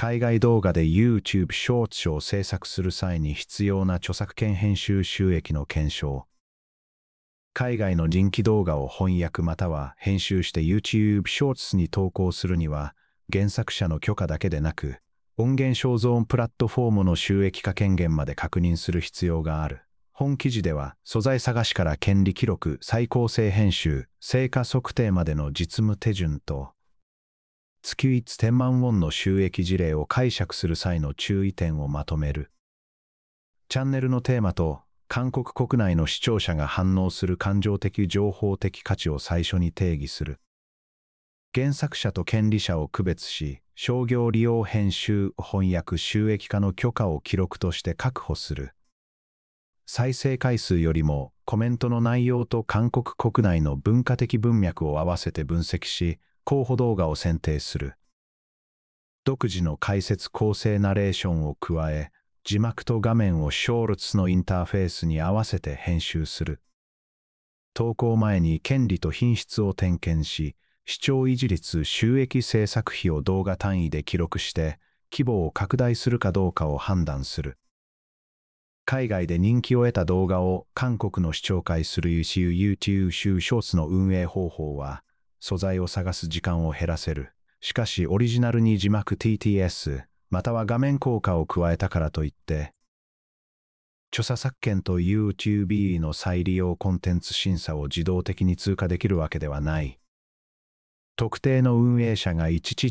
海外動画で YouTube Shorts を制作する際に必要な著作権編集収益の検証。海外の人気動画を翻訳または編集して YouTube Shorts に投稿するには、原作者の許可だけでなく、音源所蔵プラットフォームの収益化権限まで確認する必要がある。本記事では、素材探しから権利記録、再構成編集、成果測定までの実務手順と、月1000万ウォンの収益事例を解釈する際の注意点をまとめる。チャンネルのテーマと、韓国国内の視聴者が反応する感情的情報的価値を最初に定義する。原作者と権利者を区別し、商業利用編集、翻訳、収益化の許可を記録として確保する。再生回数よりもコメントの内容と韓国国内の文化的文脈を合わせて分析し、候補動画を選定する。独自の解説構成ナレーションを加え、字幕と画面をShortsのインターフェースに合わせて編集する。投稿前に権利と品質を点検し、視聴維持率、収益制作費を動画単位で記録して、規模を拡大するかどうかを判断する。海外で人気を得た動画を韓国の視聴会するYouTube Shortsの運営方法は、素材を探す時間を減らせる。しかしオリジナルに字幕 TTS、または画面効果を加えたからといって、著作権と YouTube の再利用コンテンツ審査を自動的に通過できるわけではない。特定の運営者が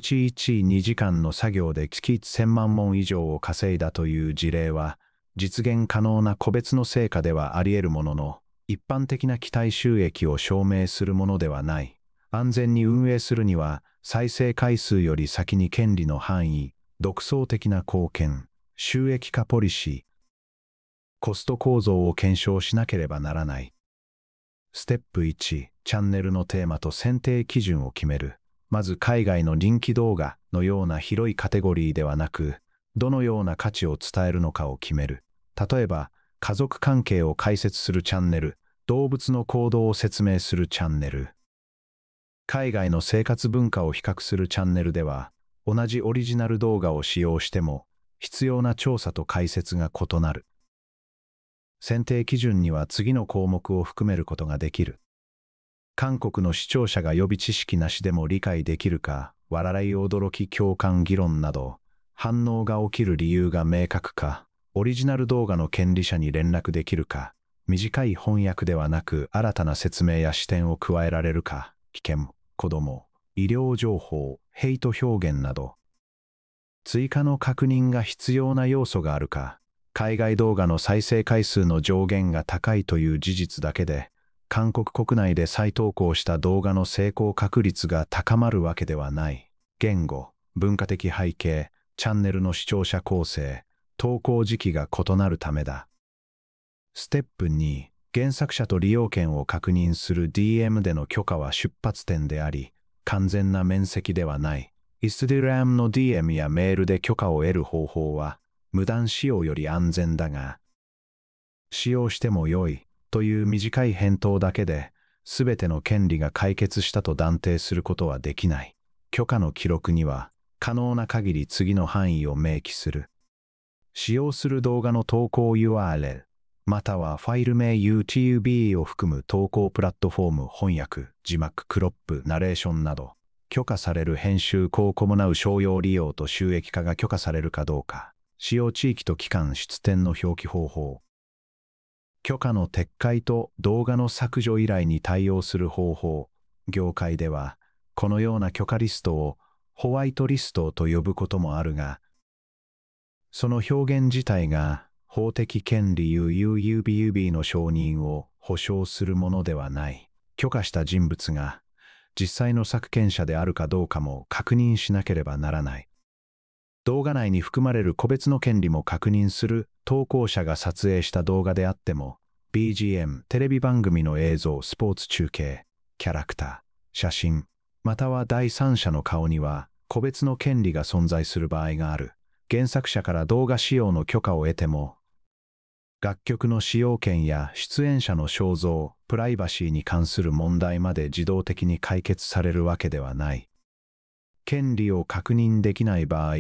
2時間の作業で月1000万ウォン以上を稼いだという事例は、実現可能な個別の成果ではあり得るものの、一般的な期待収益を証明するものではない。安全に運営するには、再生回数より先に権利の範囲、独創的な貢献、収益化ポリシー、コスト構造を検証しなければならない。ステップ1、チャンネルのテーマと選定基準を決める。まず海外の人気動画のような広いカテゴリーではなく、どのような価値を伝えるのかを決める。例えば、家族関係を解説するチャンネル、動物の行動を説明するチャンネル。海外の生活文化を比較するチャンネルでは、同じオリジナル動画を使用しても、必要な調査と解説が異なる。選定基準には次の項目を含めることができる。韓国の視聴者が予備知識なしでも理解できるか、笑い驚き共感議論など、反応が起きる理由が明確か、オリジナル動画の権利者に連絡できるか、短い翻訳ではなく新たな説明や視点を加えられるか、危険、子供、医療情報、ヘイト表現など、追加の確認が必要な要素があるか、海外動画の再生回数の上限が高いという事実だけで、韓国国内で再投稿した動画の成功確率が高まるわけではない。言語、文化的背景、チャンネルの視聴者構成、投稿時期が異なるためだ。ステップ2、原作者と利用権を確認する DM での許可は出発点であり、完全な面積ではない。Instagram の DM やメールで許可を得る方法は、無断使用より安全だが、使用しても良いという短い返答だけで、すべての権利が解決したと断定することはできない。許可の記録には、可能な限り次の範囲を明記する。使用する動画の投稿 URL、またはファイル名 YouTube を含む投稿プラットフォーム、翻訳、字幕、クロップ、ナレーションなど、許可される編集を伴う商用利用と収益化が許可されるかどうか、使用地域と期間出典の表記方法、許可の撤回と動画の削除依頼に対応する方法、業界では、このような許可リストをホワイトリストと呼ぶこともあるが、その表現自体が法的権利 UUBUB の承認を保証するものではない。許可した人物が実際の作権者であるかどうかも確認しなければならない。動画内に含まれる個別の権利も確認する。投稿者が撮影した動画であっても、BGM、テレビ番組の映像、スポーツ中継、キャラクター、写真、または第三者の顔には個別の権利が存在する場合がある。原作者から動画使用の許可を得ても、楽曲の使用権や出演者の肖像、プライバシーに関する問題まで自動的に解決されるわけではない。権利を確認できない場合、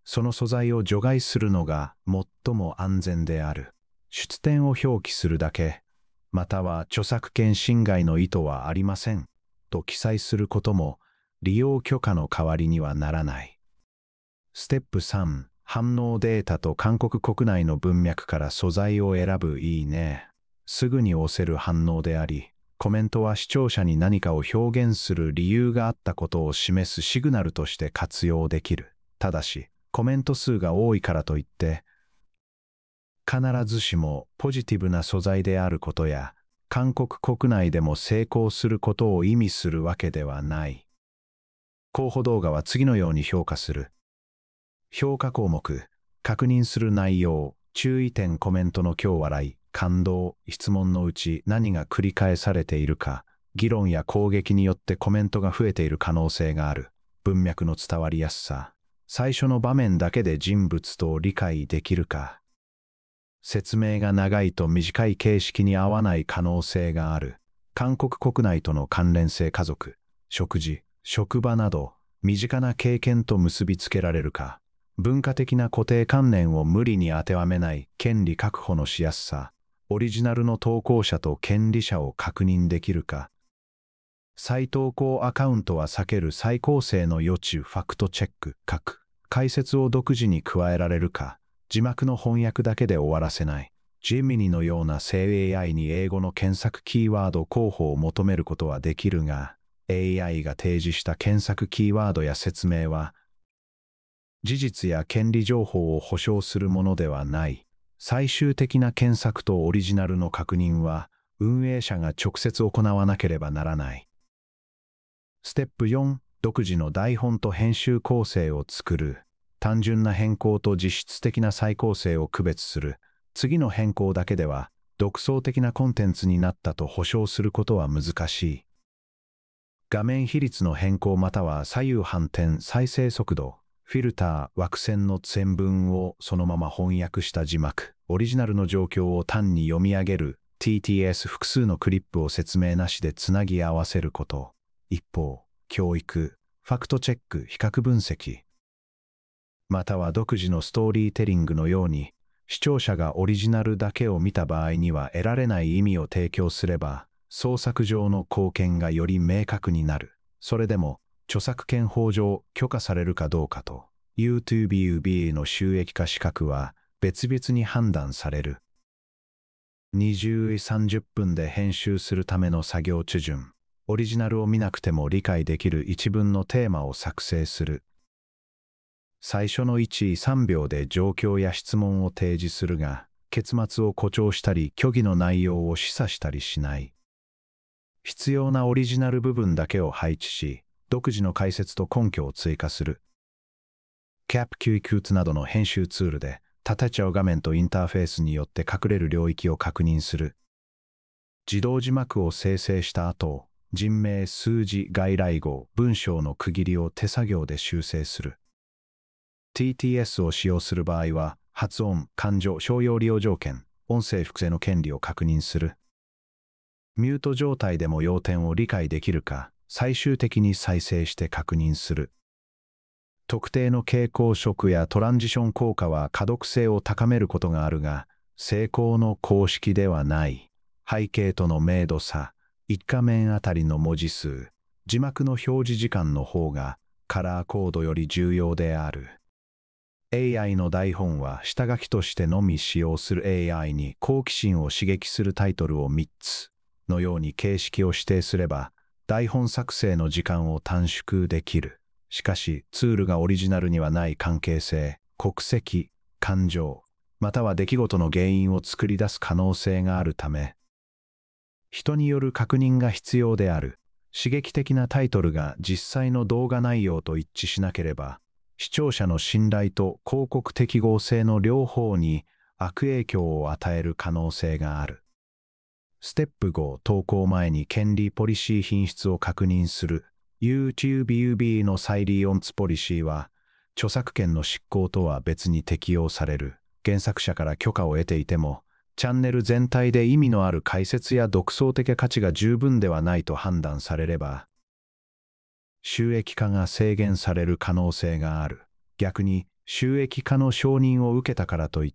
その素材を除外するのが最も安全である。出典を表記するだけ、または著作権侵害の意図はありませんと記載することも利用許可の代わりにはならない。ステップ3、反応データと韓国国内の文脈から素材を選ぶ。いいね。すぐに押せる反応であり、コメントは視聴者に何かを表現する理由があったことを示すシグナルとして活用できる。ただし、コメント数が多いからといって、必ずしもポジティブな素材であることや、韓国国内でも成功することを意味するわけではない。候補動画は次のように評価する。評価項目、確認する内容、注意点。コメントの今日笑い、感動、質問のうち何が繰り返されているか、議論や攻撃によってコメントが増えている可能性がある。文脈の伝わりやすさ、最初の場面だけで人物と理解できるか。説明が長いと短い形式に合わない可能性がある。韓国国内との関連性。家族、食事、職場など身近な経験と結びつけられるか。文化的な固定観念を無理に当てはめない。権利確保のしやすさ。オリジナルの投稿者と権利者を確認できるか。再投稿アカウントは避ける。再構成の余地。ファクトチェック。解説を独自に加えられるか。字幕の翻訳だけで終わらせない。ジミニのような生 AI に英語の検索キーワード候補を求めることはできるが、AI が提示した検索キーワードや説明は、事実や権利情報を保証するものではない。最終的な検索とオリジナルの確認は、運営者が直接行わなければならない。ステップ4、独自の台本と編集構成を作る。単純な変更と実質的な再構成を区別する。次の変更だけでは、独創的なコンテンツになったと保証することは難しい。画面比率の変更または左右反転、再生速度、フィルター、枠線の全文をそのまま翻訳した字幕、オリジナルの状況を単に読み上げる、TTS 複数のクリップを説明なしでつなぎ合わせること。一方、教育、ファクトチェック、比較分析、または独自のストーリーテリングのように、視聴者がオリジナルだけを見た場合には得られない意味を提供すれば、創作上の貢献がより明確になる。それでも、著作権法上許可されるかどうかと、YouTube の収益化資格は別々に判断される。20、30分で編集するための作業手順。オリジナルを見なくても理解できる一文のテーマを作成する。最初の1、3秒で状況や質問を提示するが、結末を誇張したり虚偽の内容を示唆したりしない。必要なオリジナル部分だけを配置し、独自の解説と根拠を追加する。CapQt などの編集ツールで、縦長画面とインターフェースによって隠れる領域を確認する。自動字幕を生成した後、人名、数字、外来語、文章の区切りを手作業で修正する。TTS を使用する場合は、発音、感情、商用利用条件、音声複製の権利を確認する。ミュート状態でも要点を理解できるか、最終的に再生して確認する。特定の傾向色やトランジション効果は可読性を高めることがあるが、成功の公式ではない。背景との明度差、一画面あたりの文字数、字幕の表示時間の方がカラーコードより重要である。AI の台本は下書きとしてのみ使用する。 AI に好奇心を刺激するタイトルを3つのように形式を指定すれば、台本作成の時間を短縮できる。しかし、ツールがオリジナルにはない関係性、国籍、感情、または出来事の原因を作り出す可能性があるため、人による確認が必要である。刺激的なタイトルが実際の動画内容と一致しなければ、視聴者の信頼と広告適合性の両方に悪影響を与える可能性がある。ステップ5、投稿前に権利ポリシー品質を確認する。YouTube の再利用ポリシーは、著作権の執行とは別に適用される。原作者から許可を得ていても、チャンネル全体で意味のある解説や独創的価値が十分ではないと判断されれば、収益化が制限される可能性がある。逆に、 収益化の承認を受けたからといって、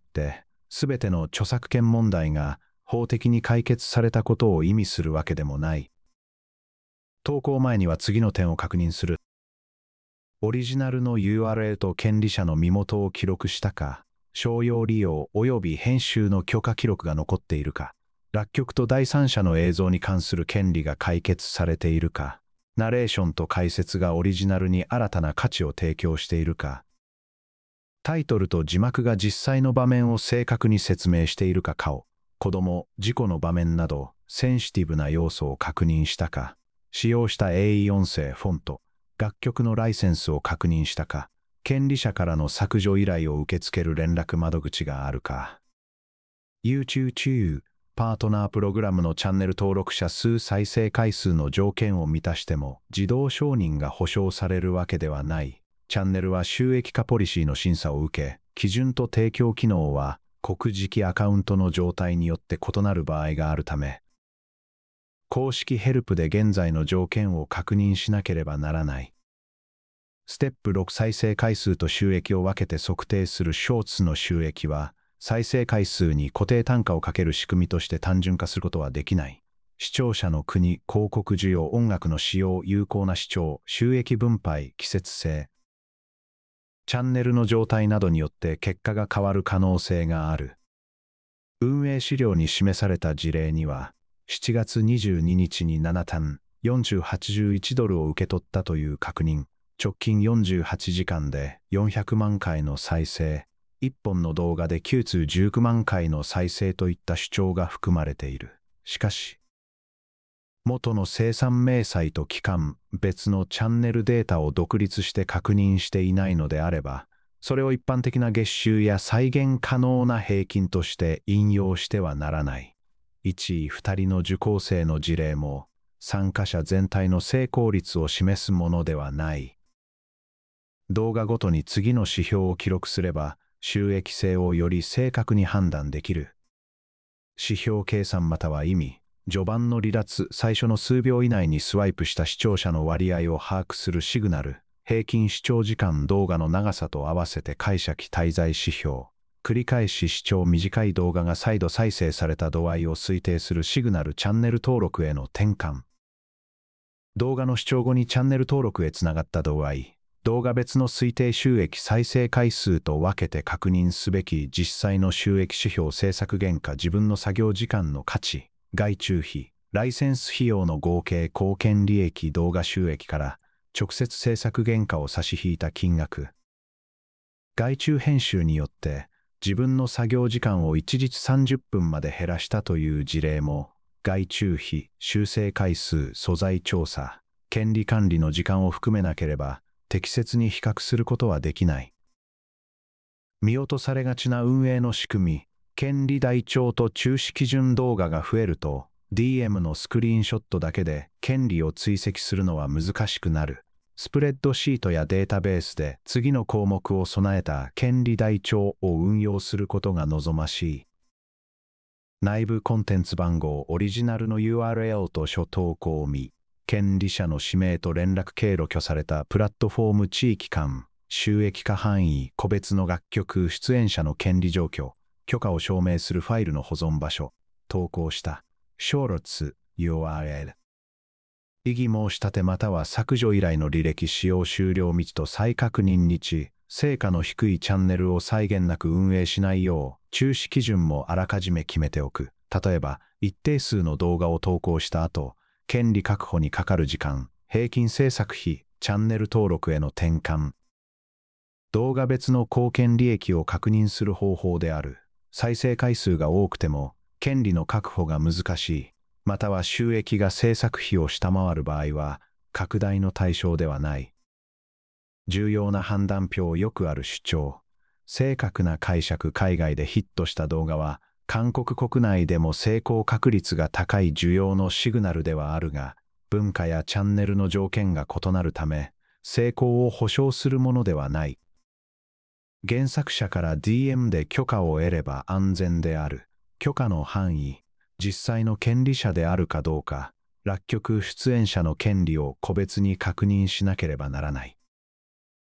すべての著作権問題が法的に解決されたことを意味するわけでもない。投稿前には次の点を確認する。オリジナルの URL と権利者の身元を記録したか、商用利用及び編集の許可記録が残っているか、楽曲と第三者の映像に関する権利が解決されているか、ナレーションと解説がオリジナルに新たな価値を提供しているか、タイトルと字幕が実際の場面を正確に説明しているか、顔、子供、事故の場面などセンシティブな要素を確認したか、使用した AI 音声、フォント、楽曲のライセンスを確認したか、権利者からの削除依頼を受け付ける連絡窓口があるか。YouTube パートナープログラムのチャンネル登録者数再生回数の条件を満たしても自動承認が保証されるわけではない。チャンネルは収益化ポリシーの審査を受け、基準と提供機能は国籍アカウントの状態によって異なる場合があるため、公式ヘルプで現在の条件を確認しなければならない。ステップ6再生回数と収益を分けて測定するショーツの収益は、再生回数に固定単価をかける仕組みとして単純化することはできない。視聴者の国、広告需要、音楽の使用、有効な視聴、収益分配、季節性。チャンネルの状態などによって結果が変わる可能性がある。運営資料に示された事例には、7月22日に7単、4081ドルを受け取ったという確認。直近48時間で400万回の再生、1本の動画で9通19万回の再生といった主張が含まれている。しかし、元の生産明細と期間、別のチャンネルデータを独立して確認していないのであれば、それを一般的な月収や再現可能な平均として引用してはならない。1位2人の受講生の事例も、参加者全体の成功率を示すものではない。動画ごとに次の指標を記録すれば、収益性をより正確に判断できる。指標計算または意味、序盤の離脱、最初の数秒以内にスワイプした視聴者の割合を把握するシグナル、平均視聴時間、動画の長さと合わせて解釈滞在指標、繰り返し視聴、短い動画が再度再生された度合いを推定するシグナル、チャンネル登録への転換。動画の視聴後にチャンネル登録へつながった度合い、動画別の推定収益再生回数と分けて確認すべき実際の収益指標、制作原価、自分の作業時間の価値、外注費、ライセンス費用の合計、貢献利益、動画収益から直接制作原価を差し引いた金額。外注編集によって自分の作業時間を一日30分まで減らしたという事例も、外注費、修正回数、素材調査、権利管理の時間を含めなければ適切に比較することはできない。見落とされがちな運営の仕組み、権利台帳と注視基準動画が増えると、DM のスクリーンショットだけで権利を追跡するのは難しくなる。スプレッドシートやデータベースで次の項目を備えた権利台帳を運用することが望ましい。内部コンテンツ番号、オリジナルの URL と初投稿日、権利者の氏名と連絡経路許されたプラットフォーム、地域間、収益化範囲、個別の楽曲、出演者の権利状況、許可を証明するファイルの保存場所、投稿した詳列 URL、異議申し立てまたは削除依頼の履歴、使用終了日と再確認日、成果の低いチャンネルを際限なく運営しないよう注視基準もあらかじめ決めておく。例えば、一定数の動画を投稿した後、権利確保にかかる時間、平均制作費、チャンネル登録への転換。動画別の貢献利益を確認する方法である。再生回数が多くても、権利の確保が難しい、または収益が制作費を下回る場合は、拡大の対象ではない。重要な判断標、よくある主張。正確な解釈、海外でヒットした動画は、韓国国内でも成功確率が高い需要のシグナルではあるが、文化やチャンネルの条件が異なるため、成功を保証するものではない。原作者から DM で許可を得れば安全である。許可の範囲、実際の権利者であるかどうか、楽曲出演者の権利を個別に確認しなければならない。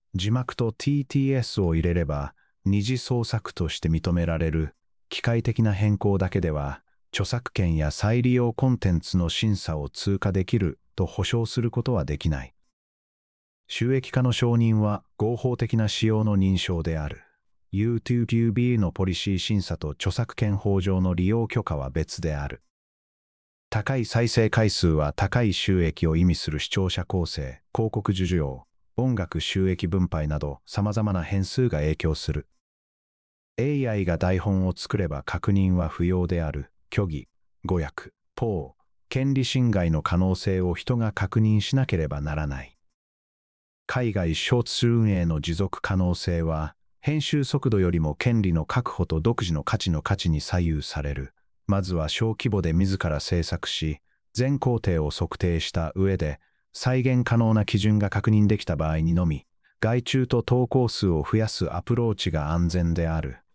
字幕と TTS を入れれば、二次創作として認められる機械的な変更だけでは、著作権や再利用コンテンツの審査を通過できると保証することはできない。収益化の承認は合法的な使用の認証である。YouTube のポリシー審査と著作権法上の利用許可は別である。高い再生回数は高い収益を意味する視聴者構成、広告受領、音楽収益分配など様々な変数が影響する。AI が台本を作れば確認は不要である。虚偽、誤訳、権利侵害の可能性を人が確認しなければならない。海外ショーツ運営の持続可能性は、編集速度よりも権利の確保と独自の価値に左右される。まずは小規模で自ら制作し、全工程を測定した上で、再現可能な基準が確認できた場合にのみ、外注と投稿数を増やすアプローチが安全である。